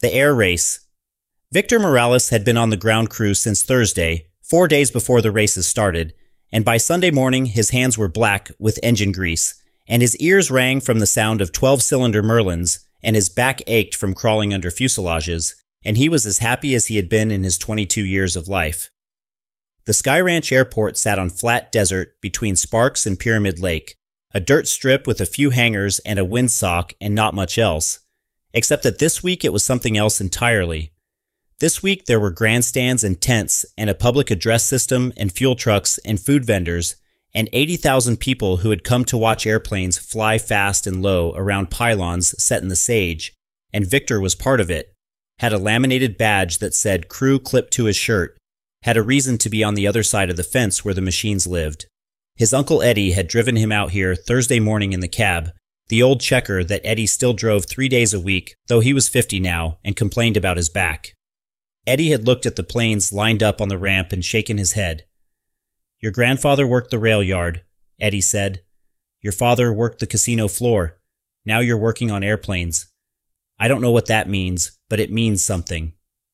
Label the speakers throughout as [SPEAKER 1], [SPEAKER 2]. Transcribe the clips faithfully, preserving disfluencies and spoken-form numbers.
[SPEAKER 1] The air race. Victor Morales had been on the ground crew since Thursday, four days before the races started, and by Sunday morning his hands were black with engine grease, and his ears rang from the sound of twelve-cylinder Merlins, and his back ached from crawling under fuselages, and he was as happy as he had been in his twenty-two years of life. The Sky Ranch Airport sat on flat desert between Sparks and Pyramid Lake, a dirt strip with a few hangars and a windsock and not much else. Except that this week it was something else entirely. This week there were grandstands and tents and a public address system and fuel trucks and food vendors and eighty thousand people who had come to watch airplanes fly fast and low around pylons set in the sage, and Victor was part of it, had a laminated badge that said crew clipped to his shirt, had a reason to be on the other side of the fence where the machines lived. His Uncle Eddie had driven him out here Thursday morning in the cab, the old checker that Eddie still drove three days a week, though he was fifty now, and complained about his back. Eddie had looked at the planes lined up on the ramp and shaken his head. "Your grandfather worked the rail yard," Eddie said. "Your father worked the casino floor. Now you're working on airplanes. I don't know what that means, but it means something."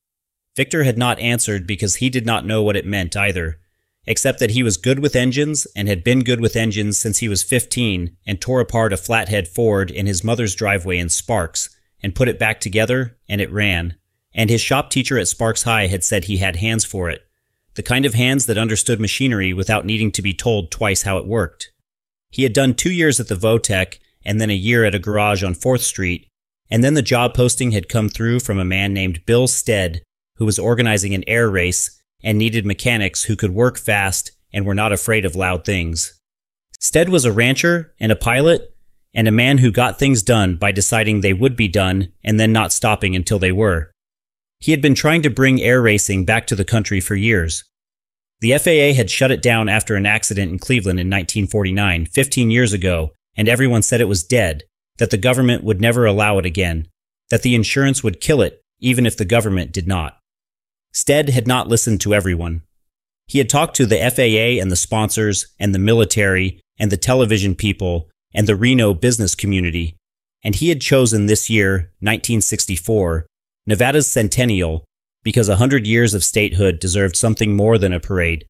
[SPEAKER 1] Victor had not answered because he did not know what it meant either, except that he was good with engines and had been good with engines since he was fifteen and tore apart a flathead Ford in his mother's driveway in Sparks and put it back together, and it ran. And his shop teacher at Sparks High had said he had hands for it, the kind of hands that understood machinery without needing to be told twice how it worked. He had done two years at the Votech and then a year at a garage on fourth street, and then the job posting had come through from a man named Bill Stead, who was organizing an air race and needed mechanics who could work fast and were not afraid of loud things. Stead was a rancher and a pilot and a man who got things done by deciding they would be done and then not stopping until they were. He had been trying to bring air racing back to the country for years. The F A A had shut it down after an accident in Cleveland in nineteen forty-nine, fifteen years ago, and everyone said it was dead, that the government would never allow it again, that the insurance would kill it even if the government did not. Stead had not listened to everyone. He had talked to the F A A and the sponsors and the military and the television people and the Reno business community, and he had chosen this year, nineteen sixty-four, Nevada's centennial, because a hundred years of statehood deserved something more than a parade.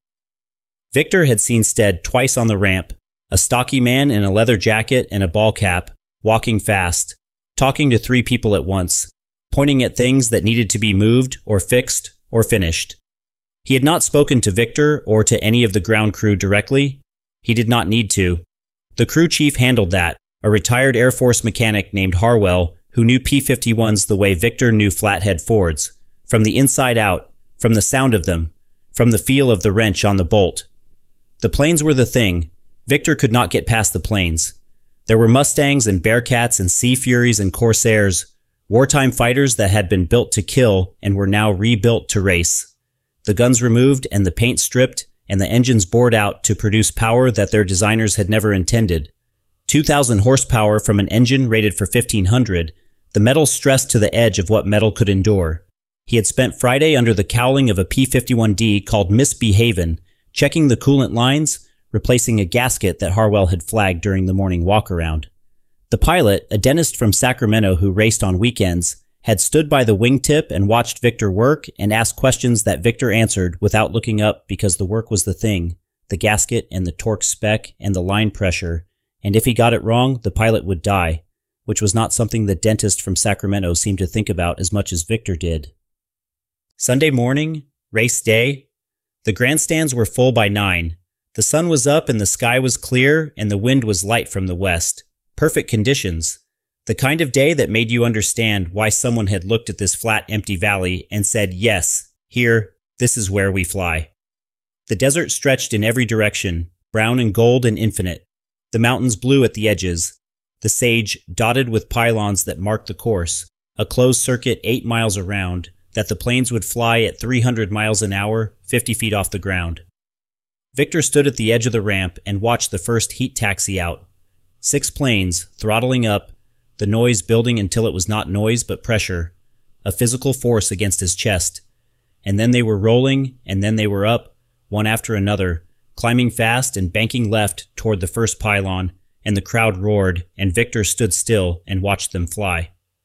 [SPEAKER 1] Victor had seen Stead twice on the ramp, a stocky man in a leather jacket and a ball cap, walking fast, talking to three people at once, pointing at things that needed to be moved or fixed or finished. He had not spoken to Victor or to any of the ground crew directly. He did not need to. The crew chief handled that, a retired Air Force mechanic named Harwell, who knew P fifty-ones the way Victor knew flathead Fords, from the inside out, from the sound of them, from the feel of the wrench on the bolt. The planes were the thing. Victor could not get past the planes. There were Mustangs and Bearcats and Sea Furies and Corsairs, wartime fighters that had been built to kill and were now rebuilt to race. The guns removed and the paint stripped and the engines bored out to produce power that their designers had never intended. two thousand horsepower from an engine rated for fifteen hundred, the metal stressed to the edge of what metal could endure. He had spent Friday under the cowling of a P fifty-one D called Misbehavin', checking the coolant lines, replacing a gasket that Harwell had flagged during the morning walk-around. The pilot, a dentist from Sacramento who raced on weekends, had stood by the wingtip and watched Victor work and asked questions that Victor answered without looking up because the work was the thing, the gasket and the torque spec and the line pressure, and if he got it wrong, the pilot would die, which was not something the dentist from Sacramento seemed to think about as much as Victor did. Sunday morning, race day, the grandstands were full by nine. The sun was up and the sky was clear and the wind was light from the west. Perfect conditions. The kind of day that made you understand why someone had looked at this flat, empty valley and said, yes, here, this is where we fly. The desert stretched in every direction, brown and gold and infinite. The mountains blue at the edges. The sage dotted with pylons that marked the course, a closed circuit eight miles around, that the planes would fly at three hundred miles an hour, fifty feet off the ground. Victor stood at the edge of the ramp and watched the first heat taxi out. Six planes, throttling up, the noise building until it was not noise but pressure, a physical force against his chest. And then they were rolling, and then they were up, one after another, climbing fast and banking left toward the first pylon, and the crowd roared, and Victor stood still and watched them fly.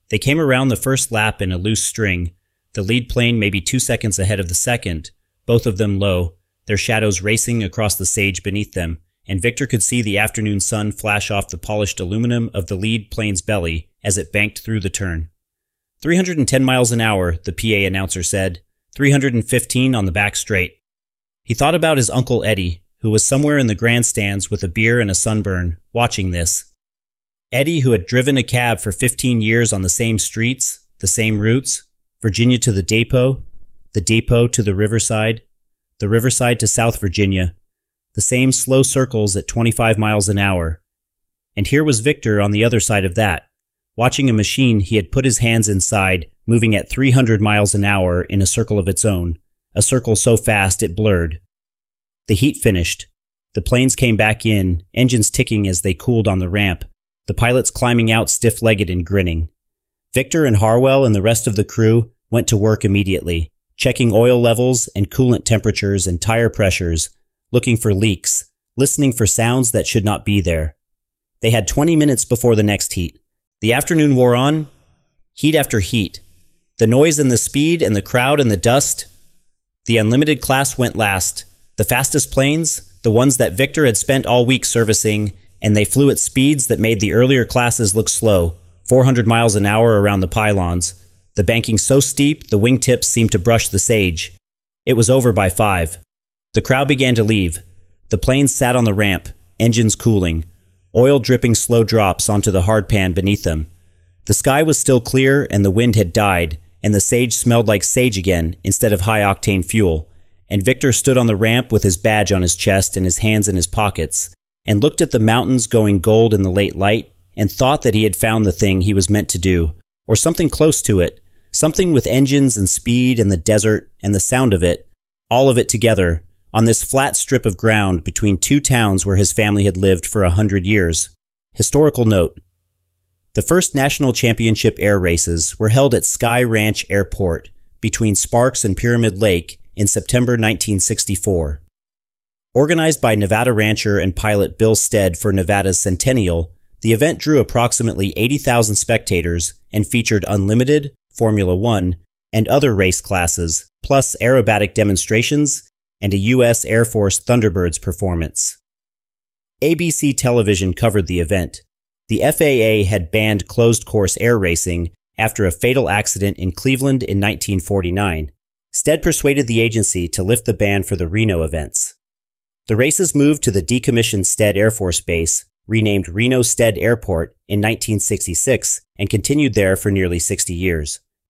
[SPEAKER 1] They came around the first lap in a loose string, the lead plane maybe two seconds ahead of the second, both of them low, their shadows racing across the sage beneath them, and Victor could see the afternoon sun flash off the polished aluminum of the lead plane's belly as it banked through the turn. three hundred ten miles an hour, the P A announcer said, three hundred fifteen on the back straight. He thought about his Uncle Eddie, who was somewhere in the grandstands with a beer and a sunburn, watching this. Eddie, who had driven a cab for fifteen years on the same streets, the same routes, Virginia to the depot, the depot to the riverside, the riverside to South Virginia, the same slow circles at twenty-five miles an hour. And here was Victor on the other side of that, watching a machine he had put his hands inside, moving at three hundred miles an hour in a circle of its own, a circle so fast it blurred. The heat finished. The planes came back in, engines ticking as they cooled on the ramp, the pilots climbing out stiff-legged and grinning. Victor and Harwell and the rest of the crew went to work immediately, checking oil levels and coolant temperatures and tire pressures, looking for leaks, listening for sounds that should not be there. They had twenty minutes before the next heat. The afternoon wore on, heat after heat. The noise and the speed and the crowd and the dust. The unlimited class went last. The fastest planes, the ones that Victor had spent all week servicing, and they flew at speeds that made the earlier classes look slow, four hundred miles an hour around the pylons, the banking so steep the wingtips seemed to brush the sage. It was over by five. The crowd began to leave. The planes sat on the ramp, engines cooling, oil dripping slow drops onto the hardpan beneath them. The sky was still clear and the wind had died, and the sage smelled like sage again instead of high-octane fuel, and Victor stood on the ramp with his badge on his chest and his hands in his pockets, and looked at the mountains going gold in the late light, and thought that he had found the thing he was meant to do, or something close to it, something with engines and speed and the desert and the sound of it, all of it together, on this flat strip of ground between two towns where his family had lived for a hundred years. Historical note. The first national championship air races were held at Sky Ranch Airport between Sparks and Pyramid Lake in September nineteen sixty-four. Organized by Nevada rancher and pilot Bill Stead for Nevada's Centennial, the event drew approximately eighty thousand spectators and featured unlimited, Formula One, and other race classes, plus aerobatic demonstrations and a U S Air Force Thunderbirds performance. A B C television covered the event. The F A A had banned closed-course air racing after a fatal accident in Cleveland in nineteen forty-nine. Stead persuaded the agency to lift the ban for the Reno events. The races moved to the decommissioned Stead Air Force Base, renamed Reno Stead Airport, in nineteen sixty-six, and continued there for nearly sixty years.